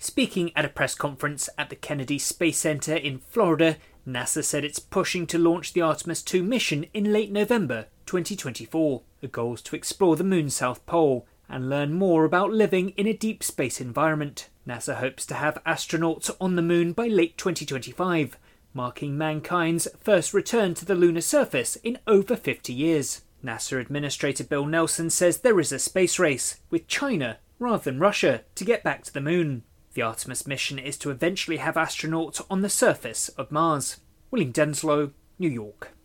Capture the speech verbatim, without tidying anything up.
Speaking at a press conference at the Kennedy Space Center in Florida, NASA said it's pushing to launch the Artemis two mission in late November twenty twenty-four. The goal is to explore the moon's south pole and learn more about living in a deep space environment. NASA hopes to have astronauts on the moon by late twenty twenty-five, marking mankind's first return to the lunar surface in over fifty years. NASA Administrator Bill Nelson says there is a space race, with China, rather than Russia, to get back to the moon. The Artemis mission is to eventually have astronauts on the surface of Mars. William Denslow, New York.